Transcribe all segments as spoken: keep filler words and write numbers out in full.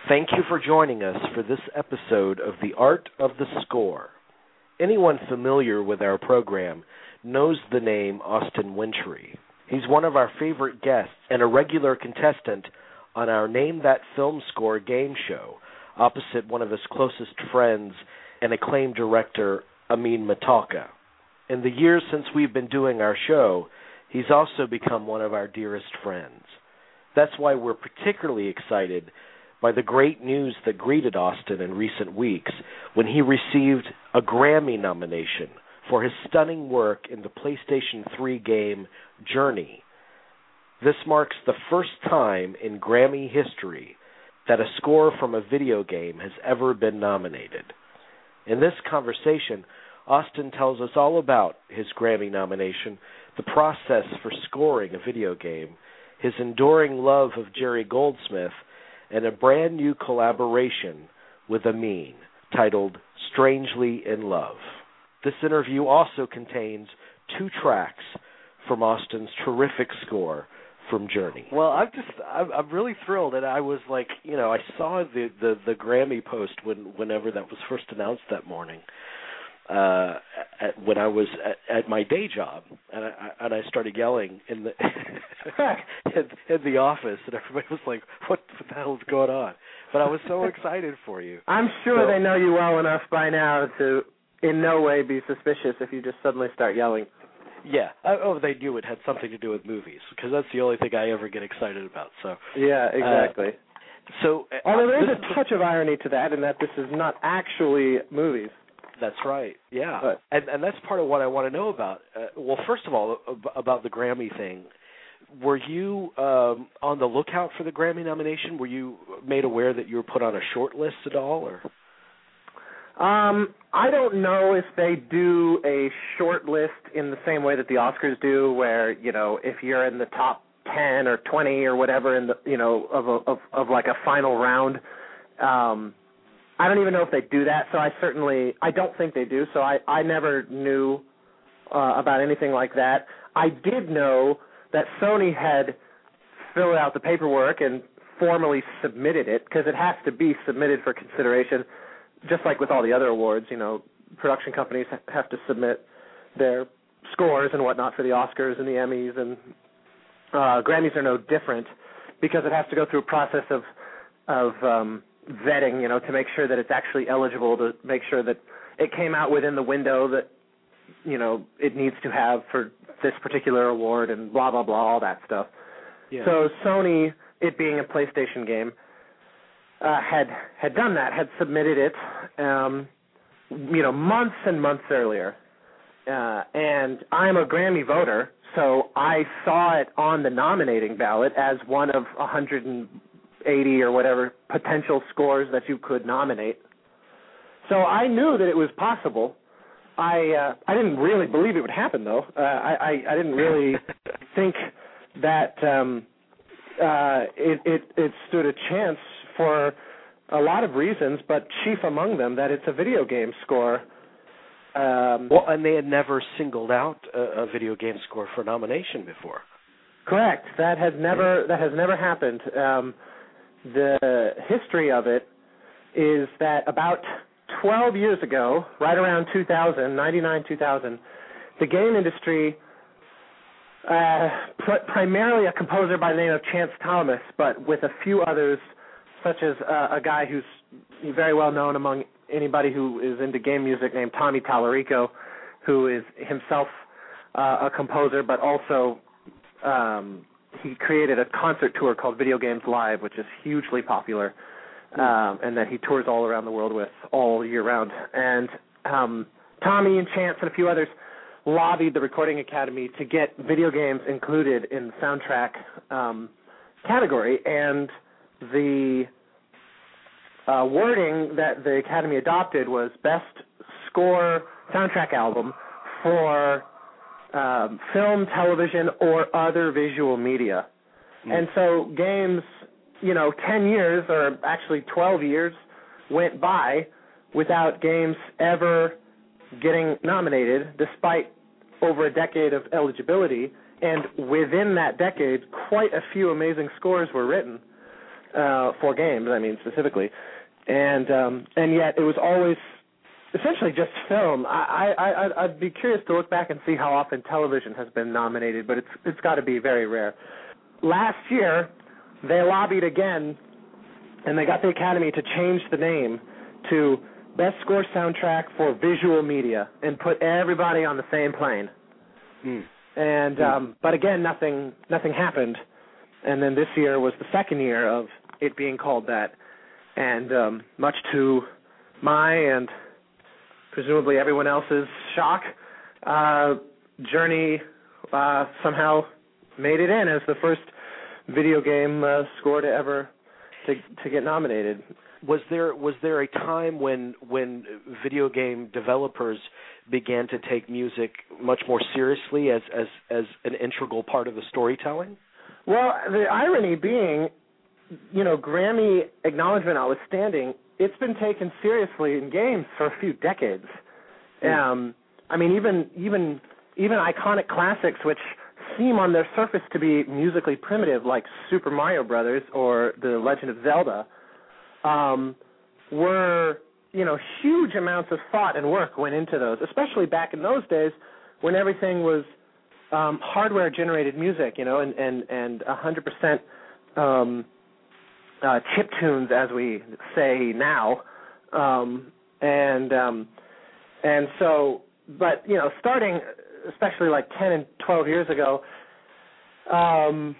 Thank you for joining us for this episode of The Art of the Score. Anyone familiar with our program knows the name Austin Wintory. He's one of our favorite guests and a regular contestant on our Name That Film Score game show, opposite one of his closest friends and acclaimed director, Amin Matalka. In the years since we've been doing our show, he's also become one of our dearest friends. That's why we're particularly excited by the great news that greeted Austin in recent weeks when he received a Grammy nomination for his stunning work in the PlayStation three game Journey. This marks the first time in Grammy history that a score from a video game has ever been nominated. In this conversation, Austin tells us all about his Grammy nomination, the process for scoring a video game, his enduring love of Jerry Goldsmith, and a brand new collaboration with Amin titled Strangely in Love. This interview also contains two tracks from Austin's terrific score from Journey. Well, I'm just, I'm, I'm really thrilled, and I was like, you know, I saw the, the, the Grammy post when, whenever that was first announced that morning, uh, at, when I was at, at my day job, and I, and I started yelling in the in, in the office, and everybody was like, what, what the hell is going on? But I was so excited for you. I'm sure so, they know you well enough by now to in no way be suspicious if you just suddenly start yelling. Yeah. Oh, they knew it had something to do with movies, because that's the only thing I ever get excited about. So. Yeah, exactly. Uh, so, although there is a touch of irony to that, in that this is not actually movies. That's right. Yeah, but, and and that's part of what I want to know about. Uh, well, first of all, about the Grammy thing. Were you um, on the lookout for the Grammy nomination? Were you made aware that you were put on a short list at all, or? Um, I don't know if they do a short list in the same way that the Oscars do, where, you know, if you're in the top ten or twenty or whatever in the, you know, of a, of of like a final round. Um, I don't even know if they do that. So I certainly, I don't think they do. So I, I never knew uh, about anything like that. I did know that Sony had filled out the paperwork and formally submitted it, because it has to be submitted for consideration. Just like with all the other awards, you know, production companies have to submit their scores and whatnot for the Oscars and the Emmys, and uh, Grammys are no different, because it has to go through a process of of um, vetting, you know, to make sure that it's actually eligible, to make sure that it came out within the window that, you know, it needs to have for this particular award, and blah, blah, blah, all that stuff. Yeah. So Sony, it being a PlayStation game, Uh, had had done that, had submitted it, um, you know, months and months earlier. Uh, and I'm a Grammy voter, so I saw it on the nominating ballot as one of one hundred eighty or whatever potential scores that you could nominate. So I knew that it was possible. I uh, I didn't really believe it would happen, though. Uh, I, I I didn't really think that um, uh, it, it it stood a chance, for a lot of reasons, but chief among them that it's a video game score. Um, well, and they had never singled out a, a video game score for nomination before. Correct. That has never that has never happened. Um, the history of it is that about twelve years ago, right around two thousand, ninety-nine, two thousand, the game industry, uh, pr- primarily a composer by the name of Chance Thomas, but with a few others, such as uh, a guy who's very well known among anybody who is into game music, named Tommy Tallarico, who is himself uh, a composer, but also um, he created a concert tour called Video Games Live, which is hugely popular, um, and that he tours all around the world with all year round. And um, Tommy and Chance and a few others lobbied the Recording Academy to get video games included in the soundtrack um, category, and the uh, wording that the Academy adopted was best score soundtrack album for um, film, television, or other visual media. Mm. And so games, you know, ten years, or actually twelve years, went by without games ever getting nominated, despite over a decade of eligibility. And within that decade, quite a few amazing scores were written. uh, for games, I mean specifically, and um, and yet it was always essentially just film. I, I, I, I'd be curious to look back and see how often television has been nominated, but it's it's got to be very rare. Last year, they lobbied again, and they got the Academy to change the name to Best Score Soundtrack for Visual Media and put everybody on the same plane. Mm. And mm. Um, but again, nothing nothing happened. And then this year was the second year of it being called that, and um, much to my and presumably everyone else's shock, uh, Journey uh, somehow made it in as the first video game uh, score to ever to to get nominated. Was there was there a time when when video game developers began to take music much more seriously as as as an integral part of the storytelling? Well, the irony being, you know, Grammy acknowledgement notwithstanding, it's been taken seriously in games for a few decades. Mm. Um, I mean, even even even iconic classics, which seem on their surface to be musically primitive, like Super Mario Brothers or The Legend of Zelda, um, were, you know, huge amounts of thought and work went into those, especially back in those days when everything was um, hardware-generated music, you know, and and and one hundred percent um, uh, chip tunes, as we say now, um, and um, and so, but you know, starting especially like ten and twelve years ago, um,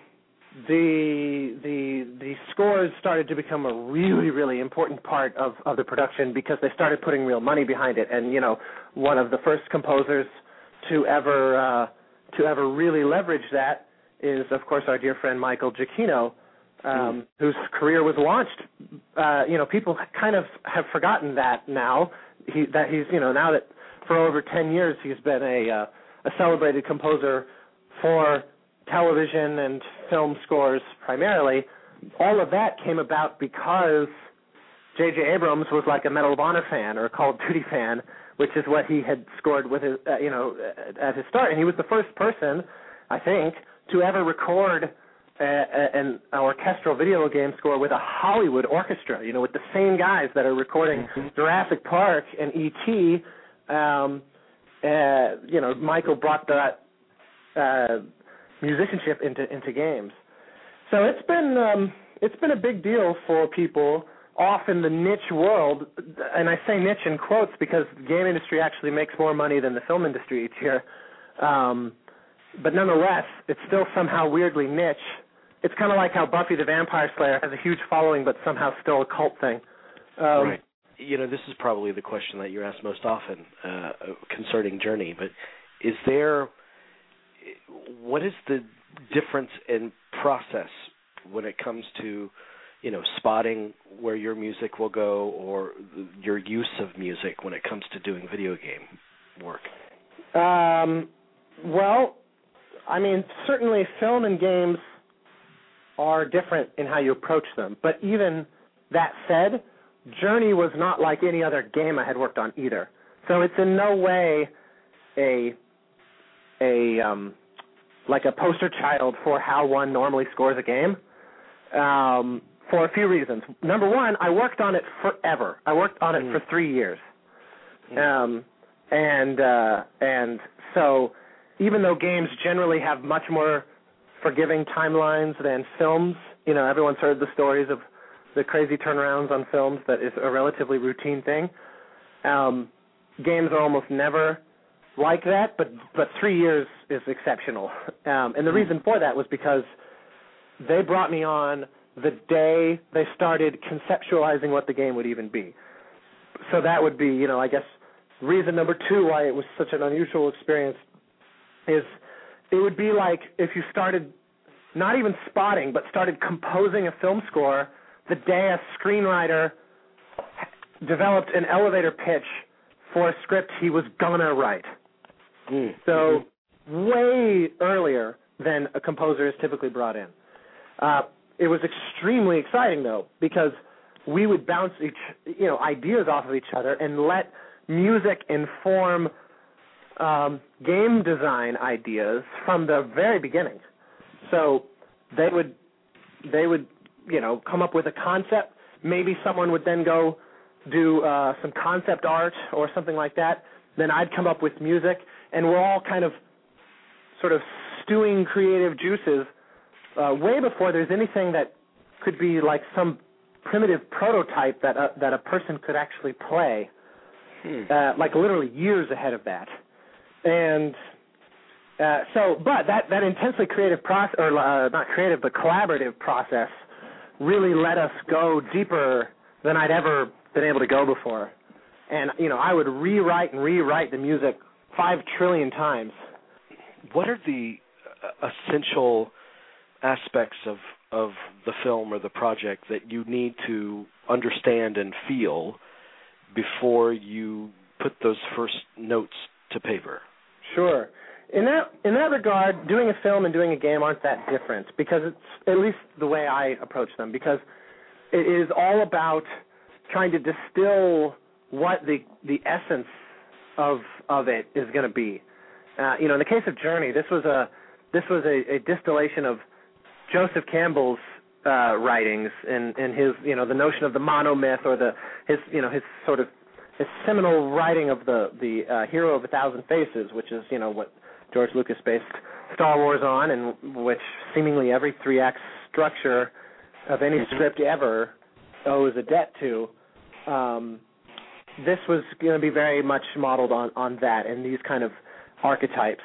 the the the scores started to become a really really important part of, of the production because they started putting real money behind it. And you know, one of the first composers to ever uh, to ever really leverage that is, of course, our dear friend Michael Giacchino, um, mm. whose career was launched. Uh, you know, people kind of have forgotten that now. He that he's you know now that for over ten years he's been a uh, a celebrated composer for television and film scores primarily. All of that came about because J J Abrams was like a Medal of Honor fan or a Call of Duty fan, which is what he had scored with his, uh, you know, at his start. And he was the first person, I think, to ever record a, a, an orchestral video game score with a Hollywood orchestra, you know, with the same guys that are recording mm-hmm. Jurassic Park and E T Um, uh, you know, Michael brought that uh, musicianship into into games. So it's been um, it's been a big deal for people off in the niche world, and I say niche in quotes because the game industry actually makes more money than the film industry each year. Um, but nonetheless, it's still somehow weirdly niche. It's kind of like how Buffy the Vampire Slayer has a huge following, but somehow still a cult thing. Um, right. You know, this is probably the question that you're asked most often uh, concerning Journey, but is there, what is the difference in process when it comes to, you know, spotting where your music will go or the, your use of music when it comes to doing video game work? Um, well, I mean, certainly film and games are different in how you approach them, but even that said, Journey was not like any other game I had worked on either. So it's in no way a a um, like a poster child for how one normally scores a game um, for a few reasons. Number one, I worked on it forever. I worked on it mm. for three years, um, and uh, and so even though games generally have much more forgiving timelines than films, you know, everyone's heard the stories of the crazy turnarounds on films that is a relatively routine thing. Um, games are almost never like that, but but three years is exceptional. Um, and the reason for that was because they brought me on the day they started conceptualizing what the game would even be. So that would be, you know, I guess reason number two why it was such an unusual experience is it would be like if you started not even spotting, but started composing a film score the day a screenwriter developed an elevator pitch for a script he was gonna write. Mm. So mm-hmm. way earlier than a composer is typically brought in. Uh, it was extremely exciting, though, because we would bounce each, you know, ideas off of each other and let music inform um, game design ideas from the very beginning. So they would, they would. you know, come up with a concept. Maybe someone would then go do uh, some concept art or something like that. Then I'd come up with music, and we're all kind of sort of stewing creative juices uh, way before there's anything that could be like some primitive prototype that a, that a person could actually play. Hmm. Uh, like literally years ahead of that. And uh, so, but that, that intensely creative process, or uh, not creative, but collaborative process really let us go deeper than I'd ever been able to go before. And, you know, I would rewrite and rewrite the music five trillion times. What are the essential aspects of, of the film or the project that you need to understand and feel before you put those first notes to paper? Sure. In that in that regard, doing a film and doing a game aren't that different, because it's at least the way I approach them, because it is all about trying to distill what the the essence of of it is going to be. Uh, you know, in the case of Journey, this was a this was a, a distillation of Joseph Campbell's uh, writings and, and his, you know, the notion of the monomyth, or the his, you know, his sort of his seminal writing of the the uh, Hero of a Thousand Faces, which is, you know, what George Lucas based Star Wars on, and which seemingly every three-act structure of any script ever owes a debt to. Um, this was going to be very much modeled on, on that and these kind of archetypes.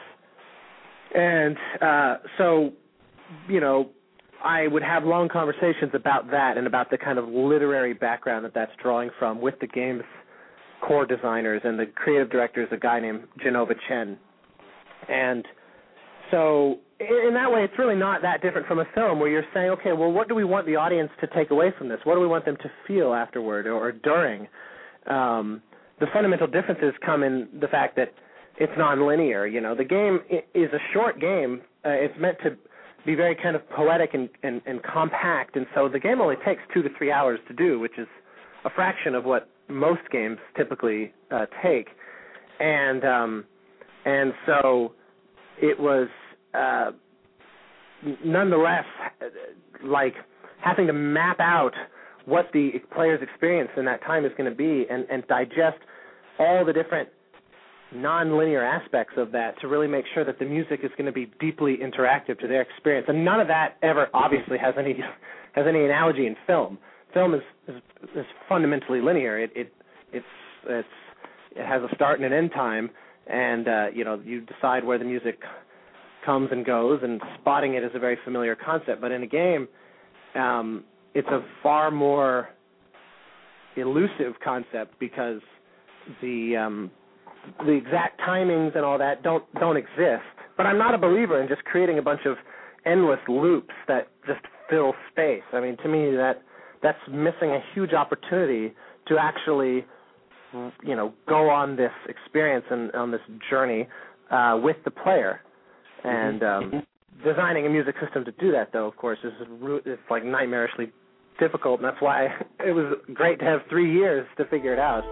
And uh, so, you know, I would have long conversations about that and about the kind of literary background that that's drawing from with the game's core designers, and the creative director is a guy named Genova Chen. And so in that way, it's really not that different from a film where you're saying, okay, well, what do we want the audience to take away from this? What do we want them to feel afterward or, or during? Um, the fundamental differences come in the fact that it's nonlinear. You know, the game is a short game. Uh, it's meant to be very kind of poetic and, and, and compact, and so the game only takes two to three hours to do, which is a fraction of what most games typically uh, take. And um, and so it was uh, nonetheless like having to map out what the player's experience in that time is going to be, and, and digest all the different non-linear aspects of that to really make sure that the music is going to be deeply interactive to their experience. And none of that ever obviously has any has any analogy in film. Film is is, is fundamentally linear. It, it it's it's it has a start and an end time, and uh, you know, you decide where the music comes and goes, and spotting it is a very familiar concept. But in a game, um, it's a far more elusive concept, because the um, the exact timings and all that don't don't exist. But I'm not a believer in just creating a bunch of endless loops that just fill space. I mean, to me, that that's missing a huge opportunity to actually, you know, go on this experience and on this journey uh, with the player. And um, designing a music system to do that, though, of course, is it's like nightmarishly difficult, and that's why it was great to have three years to figure it out.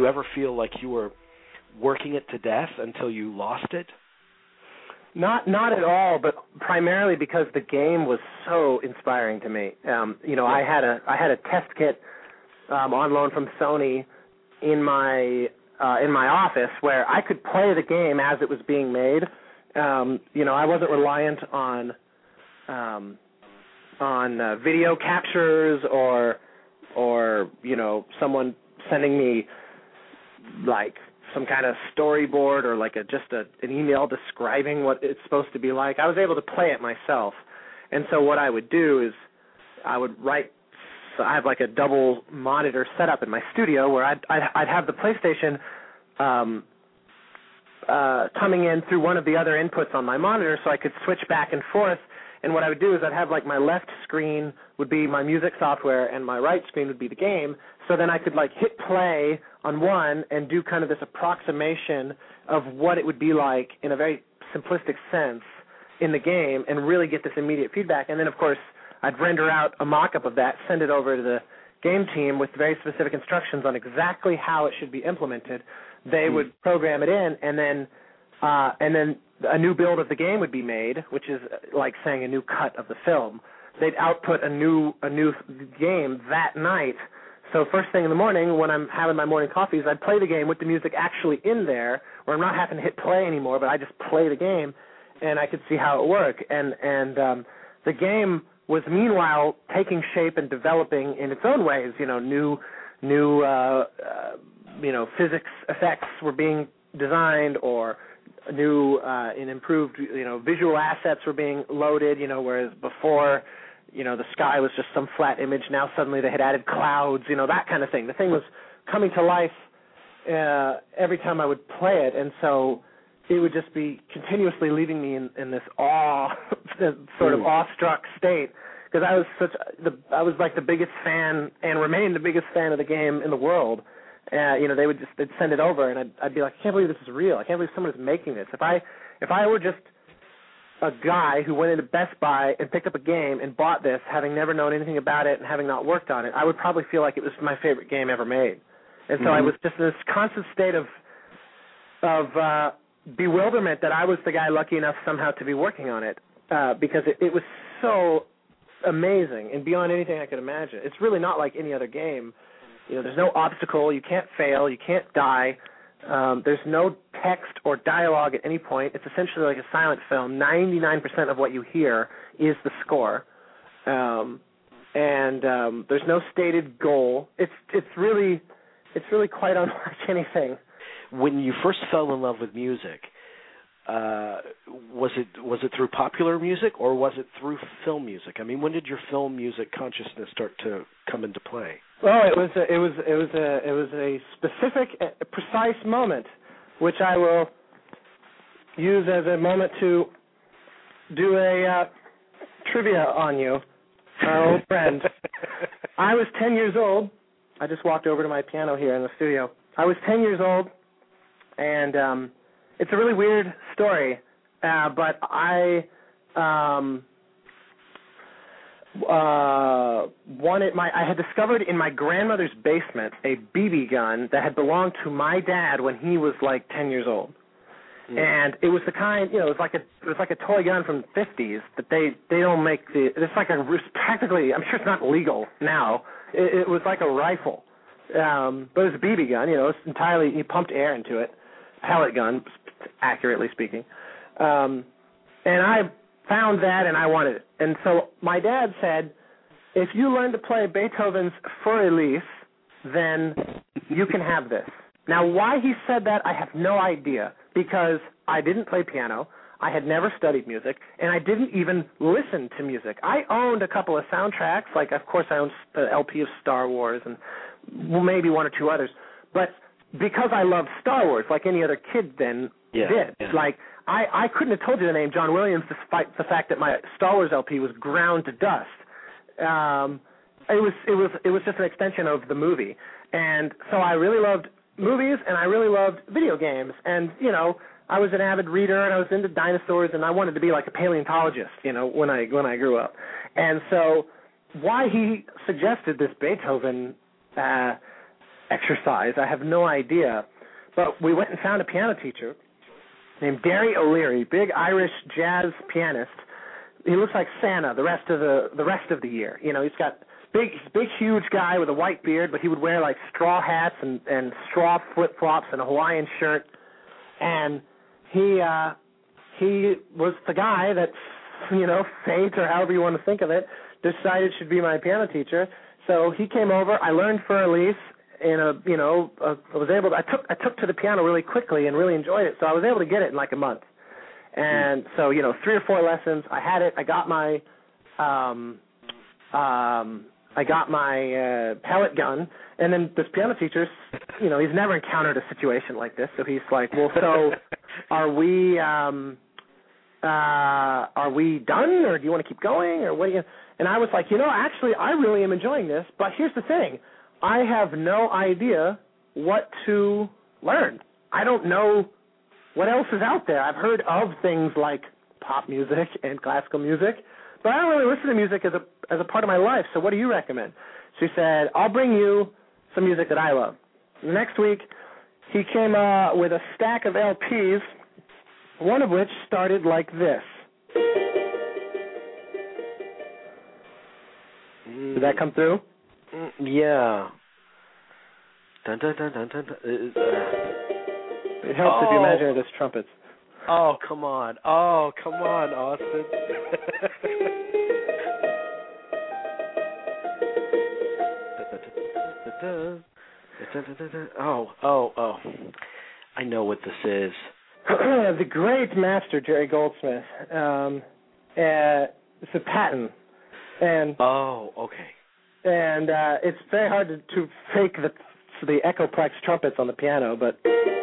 ever feel like you were working it to death until you lost it? Not not at all, but primarily because the game was so inspiring to me. Um, you know, I had a I had a test kit um, on loan from Sony in my uh, in my office where I could play the game as it was being made. Um, you know, I wasn't reliant on um, on uh, video captures or or you know someone sending me like some kind of storyboard or like a just a, an email describing what it's supposed to be like. I was able to play it myself. And so what I would do is I would write, so I have like a double monitor setup in my studio where I'd, I'd, I'd have the PlayStation um, uh, coming in through one of the other inputs on my monitor so I could switch back and forth. And what I would do is I'd have like my left screen would be my music software and my right screen would be the game. So then I could like hit play on one and do kind of this approximation of what it would be like in a very simplistic sense in the game and really get this immediate feedback. And then, of course, I'd render out a mock-up of that, send it over to the game team with very specific instructions on exactly how it should be implemented. They mm-hmm. would program it in, and then uh, and then a new build of the game would be made, which is like saying a new cut of the film. They'd output a new a new game that night. So first thing in the morning, when I'm having my morning coffees, I'd play the game with the music actually in there, where I'm not having to hit play anymore, but I just play the game, and I could see how it worked. And and um, the game was meanwhile taking shape and developing in its own ways. You know, new new uh, uh, you know physics effects were being designed, or new uh, and improved you know visual assets were being loaded. You know, whereas before, you know, the sky was just some flat image. Now suddenly they had added clouds, you know, that kind of thing. The thing was coming to life uh, every time I would play it, and so it would just be continuously leaving me in, in this awe, sort of mm. awestruck state, because I was such the I was like the biggest fan and remain the biggest fan of the game in the world. Uh, you know, they would just they'd send it over, and I'd, I'd be like, I can't believe this is real. I can't believe someone is making this. If I if I were just a guy who went into Best Buy and picked up a game and bought this, having never known anything about it and having not worked on it, I would probably feel like it was my favorite game ever made. And so mm-hmm. I was just in this constant state of of uh, bewilderment that I was the guy lucky enough somehow to be working on it, uh, because it, it was so amazing and beyond anything I could imagine. It's really not like any other game. You know, there's no obstacle. You can't fail. You can't die. Um, there's no text or dialogue at any point. It's essentially like a silent film. ninety-nine percent of what you hear is the score, um, and um, there's no stated goal. It's it's really it's really quite unlike anything. When you first fell in love with music, uh, was it was it through popular music or was it through film music? I mean, when did your film music consciousness start to come into play? Well, it was a, it was it was a it was a specific, a precise moment, which I will use as a moment to do a uh, trivia on you, our old friend. I was ten years old. I just walked over to my piano here in the studio. I was ten years old, and um, it's a really weird story, uh, but I. Um, Uh, wanted my I had discovered in my grandmother's basement a B B gun that had belonged to my dad when he was like ten years old, mm. and it was the kind you know it was like a it was like a toy gun from the fifties that they they don't make the it's like a it's practically I'm sure it's not legal now. It, it was like a rifle, um, but it was a B B gun. You know, it's entirely he pumped air into it, pellet gun, accurately speaking, um, and I. found that and I wanted it. And so my dad said, if you learn to play Beethoven's Für Elise, then you can have this. Now, why he said that, I have no idea, because I didn't play piano, I had never studied music, and I didn't even listen to music. I owned a couple of soundtracks, like, of course, I owned the L P of Star Wars and maybe one or two others, but because I loved Star Wars, like any other kid then yeah, did, yeah. like, I, I couldn't have told you the name John Williams despite the fact that my Star Wars L P was ground to dust. Um, it was it was it was just an extension of the movie, and so I really loved movies and I really loved video games. And you know, I was an avid reader and I was into dinosaurs and I wanted to be like a paleontologist. You know, when I when I grew up, and so why he suggested this Beethoven uh, exercise. I have no idea. But we went and found a piano teacher named Derry O'Leary, big Irish jazz pianist. He looks like Santa the rest of the the rest of the year. You know, he's got big, big, huge guy with a white beard, but he would wear like straw hats and and straw flip flops and a Hawaiian shirt. And he uh, he was the guy that, you know, fate or however you want to think of it, decided should be my piano teacher. So he came over. I learned for Elise. In a, you know, uh, I was able to, I took, I took to the piano really quickly and really enjoyed it. So I was able to get it in like a month. And so, you know, three or four lessons, I had it. I got my, um, um, I got my uh, pellet gun. And then this piano teacher, you know, he's never encountered a situation like this. So he's like, well, so are we, um, uh, are we done, or do you want to keep going, or what do you? And I was like, you know, actually, I really am enjoying this. But here's the thing. I have no idea what to learn. I don't know what else is out there. I've heard of things like pop music and classical music, but I don't really listen to music as a as a part of my life, so what do you recommend? She said, I'll bring you some music that I love. The next week, he came uh, with a stack of L Ps, one of which started like this. Did that come through? Mm, yeah. Dun, dun, dun, dun, dun, dun. Uh, it helps oh. if you imagine it as trumpets. Oh, come on. Oh, come on, Austin. oh, oh, oh. I know what this is. The great master, Jerry Goldsmith. Um, uh, it's a patent. And oh, okay. And uh, it's very hard to, to fake the the Echoplex trumpets on the piano, but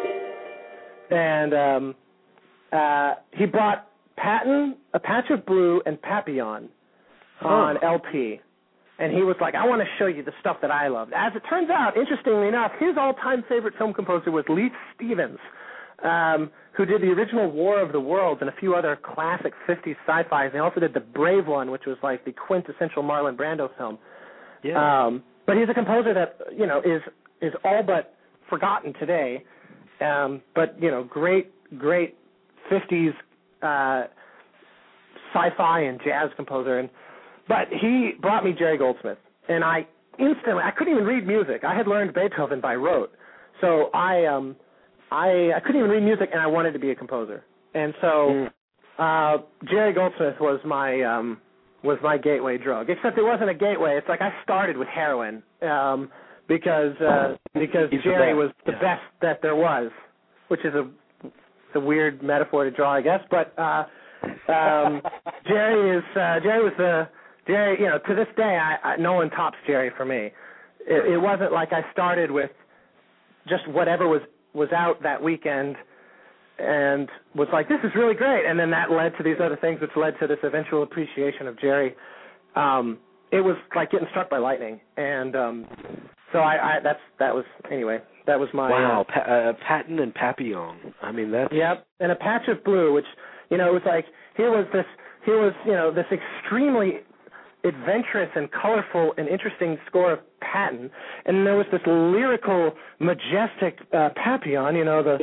and um, uh, he brought Patton, A Patch of Blue, and Papillon huh. on L P, and he was like, "I want to show you the stuff that I love." As it turns out, interestingly enough, his all-time favorite film composer was Leith Stevens, um, who did the original War of the Worlds and a few other classic fifties sci-fis. He also did The Brave One, which was like the quintessential Marlon Brando film. Yeah. Um, but he's a composer that, you know, is is all but forgotten today. Um, but, you know, great, great fifties uh, sci-fi and jazz composer. And But he brought me Jerry Goldsmith, and I instantly, I couldn't even read music. I had learned Beethoven by rote. So I, um, I, I couldn't even read music, and I wanted to be a composer. And so mm. uh, Jerry Goldsmith was my... Um, was my gateway drug, except it wasn't a gateway. It's like I started with heroin um, because uh, because He's Jerry the was the yeah. best that there was, which is a, a weird metaphor to draw, I guess. But uh, um, Jerry is uh, Jerry was the Jerry. You know, to this day, I, I, no one tops Jerry for me. It, it wasn't like I started with just whatever was was out that weekend and was like, this is really great. And then that led to these other things, which led to this eventual appreciation of Jerry. Um, it was like getting struck by lightning. And um, so I, I that's that was, anyway, that was my... Wow, uh, pa- uh, Patton and Papillon. I mean, that's... Yep, and A Patch of Blue, which, you know, it was like, here was this, here was, you know, this extremely adventurous and colorful and interesting score of Patton. And there was this lyrical, majestic uh, Papillon, you know, the...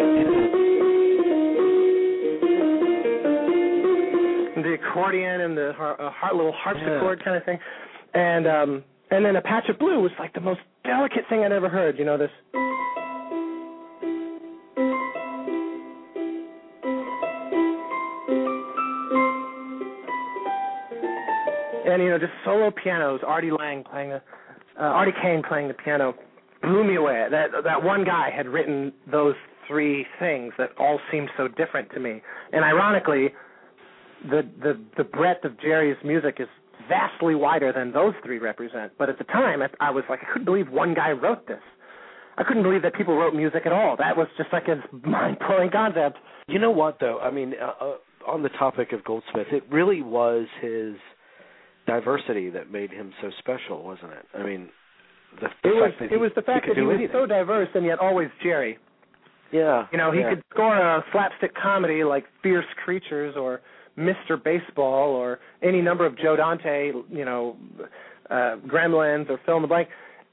the accordion and the har- uh, har- little harpsichord yeah. kind of thing, and um, and then A Patch of Blue was like the most delicate thing I'd ever heard. You know, this. And you know, just solo pianos. Artie Lang playing the, uh, Artie Kane playing the piano, blew me away. That that one guy had written those three things that all seemed so different to me, and ironically. The, the the breadth of Jerry's music is vastly wider than those three represent. But at the time, I was like, I couldn't believe one guy wrote this. I couldn't believe that people wrote music at all. That was just like a mind-blowing concept. You know what, though? I mean, uh, uh, on the topic of Goldsmith, it really was his diversity that made him so special, wasn't it? I mean, the, the it was fact that it he, was the fact he that he was anything. so diverse and yet always Jerry. Yeah. You know, he yeah. could score a slapstick comedy like Fierce Creatures or Mister Baseball or any number of Joe Dante, you know, uh, Gremlins or Fill in the Blank,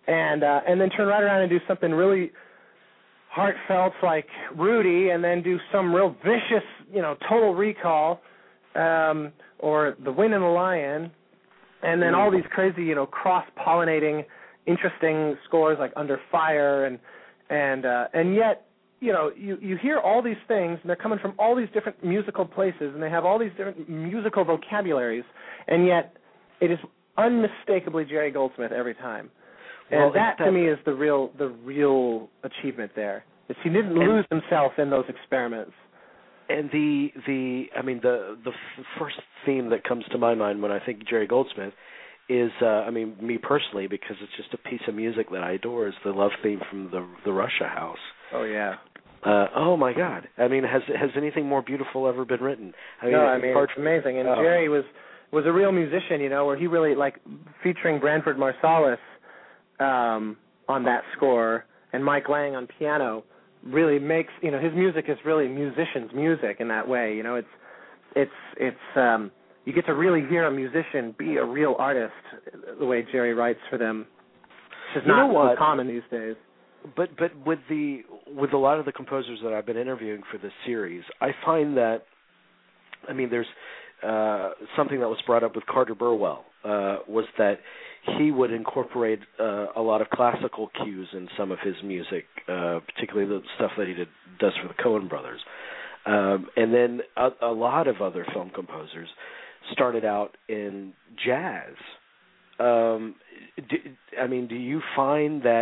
and uh, and then turn right around and do something really heartfelt like Rudy, and then do some real vicious, you know, Total Recall, um, or The Wind and the Lion, and then all these crazy, you know, cross-pollinating, interesting scores like Under Fire, and and uh, and yet, you know, you, you hear all these things, and they're coming from all these different musical places, and they have all these different musical vocabularies, and yet it is unmistakably Jerry Goldsmith every time. And well, that, to me, is the real the real achievement there. Is he didn't lose himself in those experiments. And the the I mean the the f- first theme that comes to my mind when I think Jerry Goldsmith is uh, I mean me personally, because it's just a piece of music that I adore, is the love theme from the the Russia House. Oh yeah. Uh, oh my God! I mean, has has anything more beautiful ever been written? I mean, no, I mean part, it's amazing. And oh. Jerry was was a real musician, you know, where he really, like, featuring Branford Marsalis um, on that score and Mike Lang on piano, really makes, you know, his music is really musicians' music in that way. You know, it's it's it's um, you get to really hear a musician be a real artist the way Jerry writes for them, which is you not know so common these days. But but with the with a lot of the composers that I've been interviewing for this series, I find that, I mean, there's uh, something that was brought up with Carter Burwell, uh, was that he would incorporate uh, a lot of classical cues in some of his music, uh, particularly the stuff that he did, does for the Coen brothers. Um, and then a, a lot of other film composers started out in jazz. Um, do, I mean, do you find that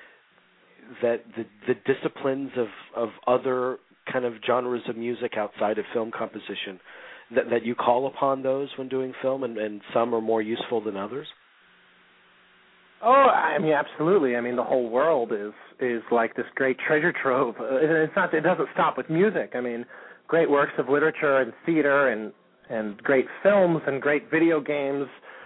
that the, the disciplines of, of other kind of genres of music outside of film composition, that, that you call upon those when doing film, and, and some are more useful than others? Oh, I mean, absolutely. I mean, the whole world is is like this great treasure trove. Uh, it's not. It doesn't stop with music. I mean, great works of literature and theater, and and great films and great video games.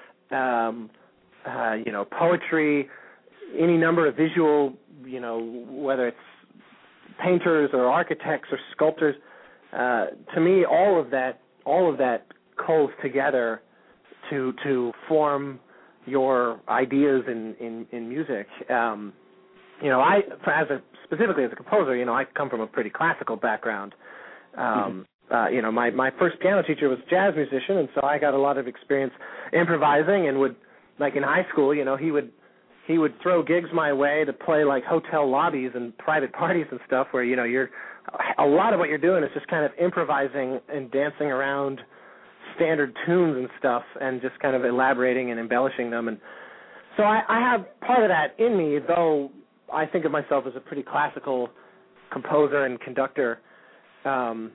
Um, uh, you know, poetry, any number of visual. You know, whether it's painters or architects or sculptors. Uh, to me, all of that, all of that, culls together to to form your ideas in, in, in music. Um, you know, I, as a, specifically as a composer, you know, I come from a pretty classical background. Um, mm-hmm. uh, you know, my, my first piano teacher was a jazz musician, and so I got a lot of experience improvising, and would, like in high school, you know, he would he would throw gigs my way to play like hotel lobbies and private parties and stuff where, you know, you're, a lot of what you're doing is just kind of improvising and dancing around standard tunes and stuff, and just kind of elaborating and embellishing them. And so I, I have part of that in me, though I think of myself as a pretty classical composer and conductor. Um,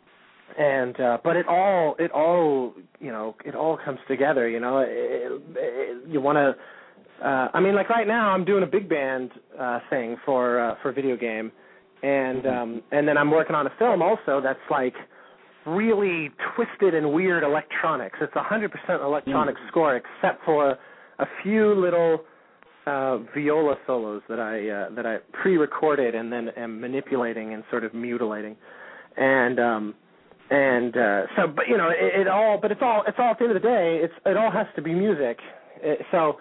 and uh, but it all it all you know it all comes together. You know, it, it, you want to. Uh, I mean, like right now, I'm doing a big band uh, thing for uh, for a video game, and um, and then I'm working on a film also that's like really twisted and weird electronics. It's a one hundred percent electronic mm. score, except for a few little uh, viola solos that I uh, that I pre-recorded and then am manipulating and sort of mutilating. And um, and uh, so, but you know, it, it all. But it's all. It's all at the end of the day. It's it all has to be music. It, so.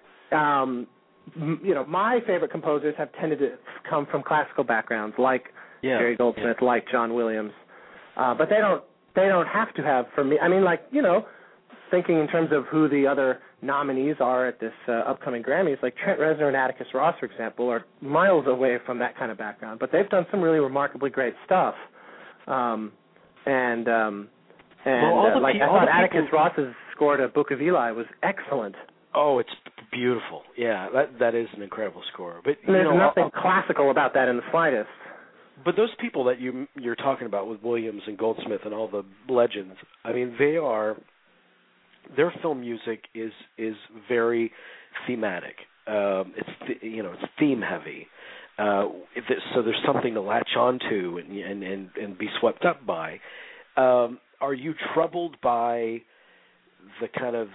Um, you know, my favorite composers have tended to come from classical backgrounds, like yeah. Jerry Goldsmith, yeah. like John Williams. Uh, but they don't they don't have to have, for me. I mean, like, you know, thinking in terms of who the other nominees are at this uh, upcoming Grammys, like Trent Reznor and Atticus Ross, for example, are miles away from that kind of background. But they've done some really remarkably great stuff. Um, and um, and well, uh, like pe- I thought Atticus people... Ross's score to Book of Eli was excellent. Oh, it's beautiful. Yeah, that that is an incredible score. But you there's know, nothing I'll, classical about that in the slightest. But those people that you you're talking about with Williams and Goldsmith and all the legends, I mean, they are their film music is is very thematic. Um, it's you know it's theme heavy. Uh, so there's something to latch onto and and and, and be swept up by. Um, are you troubled by the kind of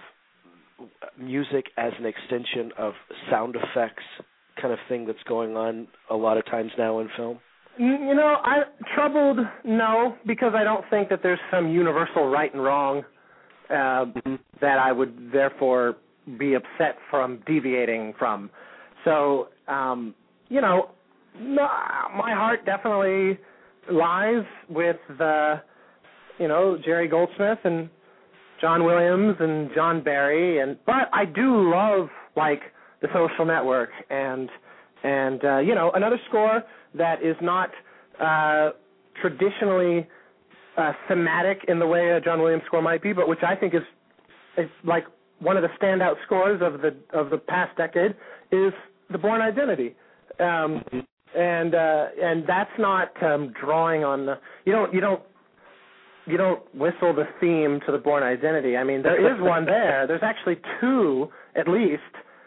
music as an extension of sound effects kind of thing that's going on a lot of times now in film? You know, I troubled, no, because I don't think that there's some universal right and wrong uh, that I would therefore be upset from deviating from. So, um, you know, no, my heart definitely lies with the, you know, Jerry Goldsmith and John Williams and John Barry, and but I do love like The Social Network and and uh, you know, another score that is not uh, traditionally uh, thematic in the way a John Williams score might be, but which I think is is like one of the standout scores of the of the past decade is The Bourne Identity. Um, and uh, and that's not um, drawing on the you don't you don't you don't whistle the theme to The Bourne Identity. I mean, there is one there. There's actually two at least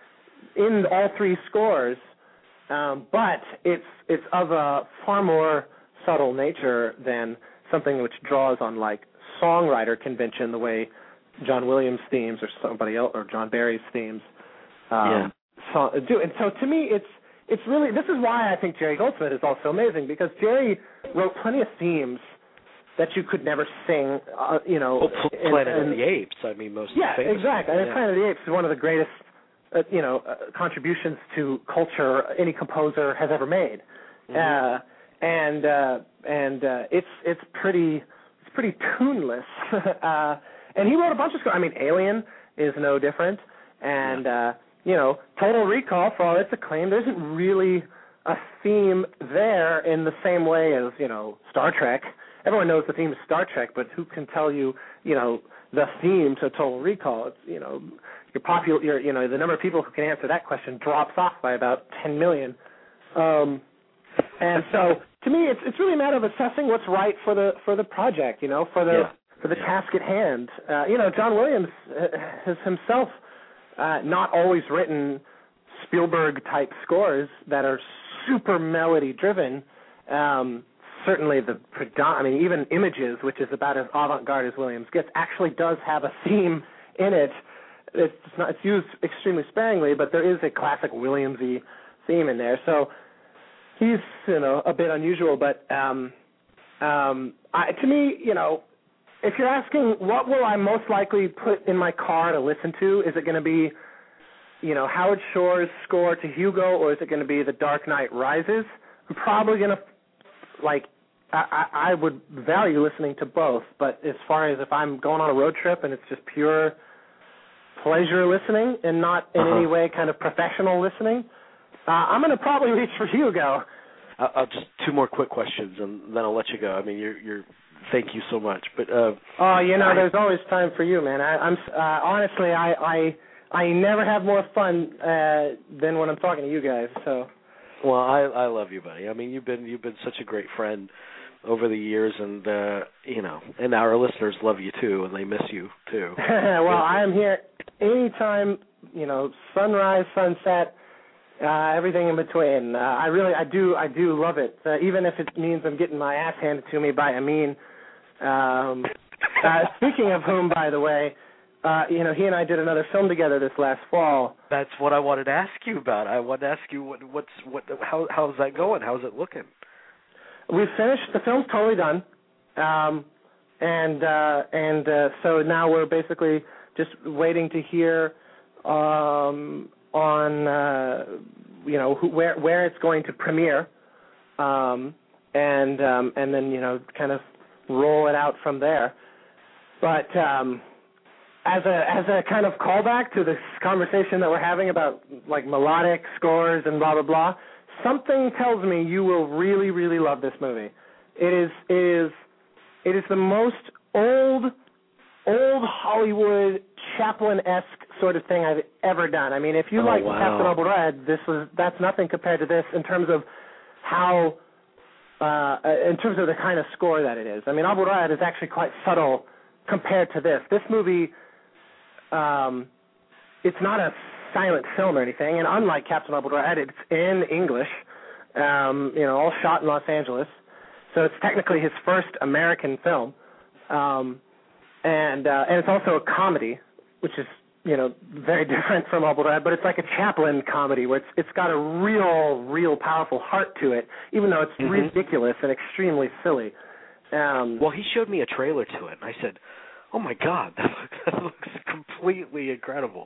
in all three scores, um, but it's it's of a far more subtle nature than something which draws on like songwriter convention the way John Williams themes or somebody else or John Barry's themes um, yeah. so, do. And so to me, it's it's really this is why I think Jerry Goldsmith is also amazing, because Jerry wrote plenty of themes that you could never sing, uh, you know. Well, Planet and, and, of the Apes, I mean, most yeah, famous. exactly. I mean, yeah. Planet of the Apes is one of the greatest, uh, you know, uh, contributions to culture any composer has ever made, mm-hmm. uh, and uh, and uh, it's it's pretty it's pretty tuneless. uh, and he wrote a bunch of scores. I mean, Alien is no different, and yeah. uh, you know, Total Recall, for all its acclaim, there isn't really a theme there in the same way as, you know, Star Trek. Everyone knows the theme of Star Trek, but who can tell you, you know, the theme to Total Recall? It's, you know, your popular, your, you know, the number of people who can answer that question drops off by about ten million. Um, and so, to me, it's it's really a matter of assessing what's right for the for the project, you know, for the yeah. for the yeah. task at hand. Uh, you know, John Williams has himself uh, not always written Spielberg type scores that are super melody driven. Um, Certainly, the predom- I mean, even Images, which is about as avant-garde as Williams gets, actually does have a theme in it. It's not, it's used extremely sparingly, but there is a classic Williamsy theme in there. So he's, you know, a bit unusual. But um, um, I, to me, you know, if you're asking what will I most likely put in my car to listen to, is it going to be, you know, Howard Shore's score to Hugo, or is it going to be The Dark Knight Rises? I'm probably going to, like, I, I would value listening to both, but as far as if I'm going on a road trip and it's just pure pleasure listening and not in uh-huh. any way kind of professional listening, uh, I'm going to probably reach for Hugo. I'll, I'll just two more quick questions, and then I'll let you go. I mean, you're, you're thank you so much. But uh, oh, you know, I, there's always time for you, man. I, I'm uh, honestly, I, I I never have more fun uh, than when I'm talking to you guys. So. Well, I I love you, buddy. I mean, you've been you've been such a great friend over the years, and uh, you know, and our listeners love you too, and they miss you too. Well, I am here anytime, you know, sunrise, sunset, uh, everything in between. Uh, I really, I do, I do love it, uh, even if it means I'm getting my ass handed to me by Amin. Um, uh, speaking of whom, by the way, uh, you know, he and I did another film together this last fall. That's what I wanted to ask you about. I wanted to ask you what, what's what, how how's that going? How's it looking? We've finished. The film's totally done, um, and uh, and uh, so now we're basically just waiting to hear um, on uh, you know who, where where it's going to premiere, um, and um, and then you know kind of roll it out from there. But um, as a as a kind of callback to this conversation that we're having about like melodic scores and blah blah blah. Something tells me you will really, really love this movie. It is, it is, it is the most old, old Hollywood Chaplin-esque sort of thing I've ever done. I mean, if you oh, like wow. Captain Abu Ghraib, this was that's nothing compared to this in terms of how, uh, in terms of the kind of score that it is. I mean, Abu Ghraib is actually quite subtle compared to this. This movie, um, it's not a silent film or anything, and unlike Captain Abu Ghraib, it's in English, um, you know, all shot in Los Angeles. So it's technically his first American film, um, and uh, and it's also a comedy, which is you know very different from Abu Ghraib, but it's like a Chaplin comedy where it's it's got a real, real powerful heart to it, even though it's mm-hmm. ridiculous and extremely silly. Um, well, he showed me a trailer to it, and I said, "Oh my God, that looks, that looks completely incredible."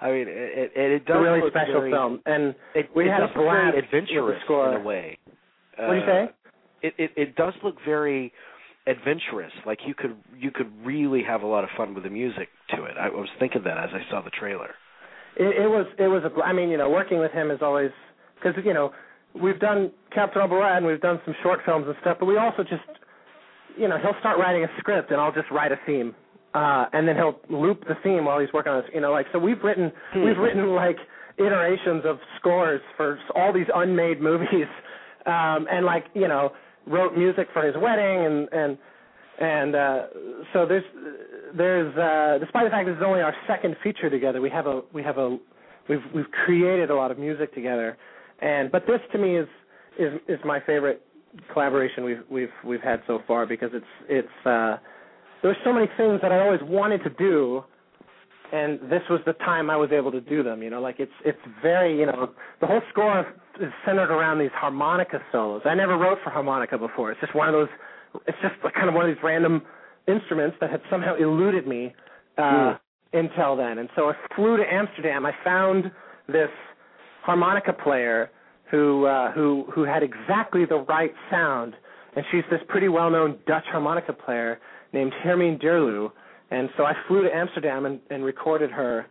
I mean, it, it, it does a really look special very, film, and it, we it had does a look blast very adventurous with the score. in a way. What do you Uh, say? It, it it does look very adventurous. Like you could you could really have a lot of fun with the music to it. I was thinking that as I saw the trailer. It, it was it was a. I mean, you know, working with him is always because you know we've done Captain Albarad and we've done some short films and stuff, but we also just you know he'll start writing a script and I'll just write a theme, uh, and then he'll loop the theme while he's working on this. You know, like so we've written hmm. we've written like iterations of scores for all these unmade movies, um, and like you know. wrote music for his wedding, and and and uh, so there's there's uh, despite the fact this is only our second feature together, we have a we have a we've we've created a lot of music together, and but this to me is is is my favorite collaboration we've we've we've had so far because it's it's uh, there's so many things that I always wanted to do. And this was the time I was able to do them, you know, like it's it's very, you know, the whole score is centered around these harmonica solos. I never wrote for harmonica before. It's just one of those, it's just kind of one of these random instruments that had somehow eluded me uh, mm. until then. And so I flew to Amsterdam. I found this harmonica player who uh, who who had exactly the right sound, and she's this pretty well-known Dutch harmonica player named Hermine Deerloo. And so I flew to Amsterdam and, and recorded her,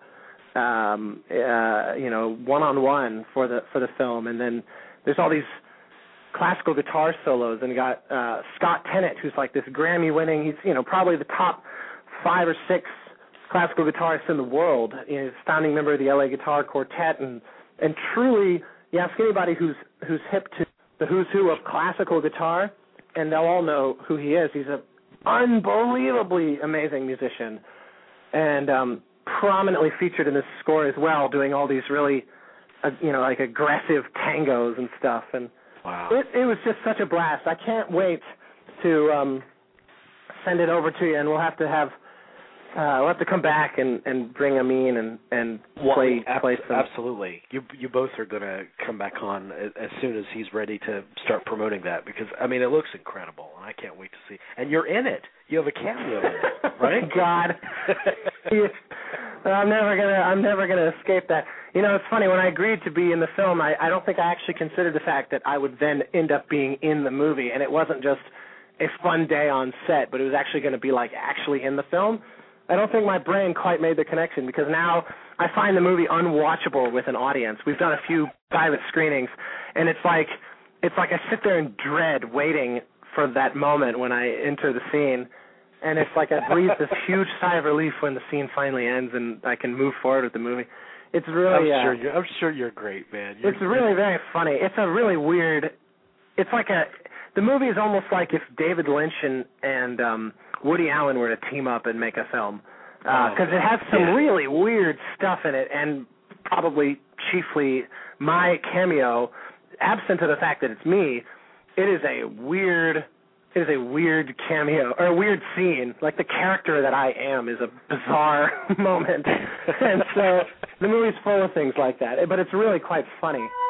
um, uh, you know, one-on-one for the for the film. And then there's all these classical guitar solos, and you got uh, Scott Tennant, who's like this Grammy-winning. He's you know probably the top five or six classical guitarists in the world. He's a founding member of the L A Guitar Quartet, and and truly, you ask anybody who's who's hip to the who's who of classical guitar, and they'll all know who he is. He's a unbelievably amazing musician, and um, prominently featured in this score as well, doing all these really, uh, you know, like aggressive tangos and stuff. And wow. it, it was just such a blast. I can't wait to um, send it over to you, and we'll have to have uh, we'll have to come back and, and bring Amin and and well, play ab- play some. Absolutely, you you both are going to come back on as, as soon as he's ready to start promoting that, because I mean it looks incredible, and I can't wait to see. And you're in it. You have a cameo in it, right? God, I'm never gonna I'm never gonna escape that. You know, it's funny, when I agreed to be in the film, I, I don't think I actually considered the fact that I would then end up being in the movie, and it wasn't just a fun day on set, but it was actually going to be like actually in the film. I don't think my brain quite made the connection, because now I find the movie unwatchable with an audience. We've done a few private screenings, and it's like it's like I sit there in dread waiting for that moment when I enter the scene, and it's like I breathe this huge sigh of relief when the scene finally ends and I can move forward with the movie. It's really I'm sure uh, you're, I'm sure you're great, man. You're, it's really very funny. It's a really weird. It's like a the movie is almost like if David Lynch and and um, Woody Allen were to team up and make a film, because uh, oh, it has some yeah. really weird stuff in it, and probably chiefly my cameo, absent of the fact that it's me. It is a weird, it is a weird cameo, or a weird scene. Like, the character that I am is a bizarre moment. And so the movie's full of things like that, but it's really quite funny.